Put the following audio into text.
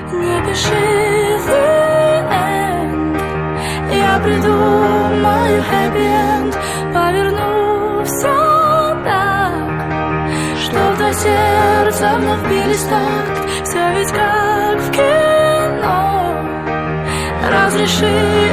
Не пиши the end. Я придумаю happy end. Поверну все так, чтоб до сердца вновь бились такт. Все ведь как в кино. Разреши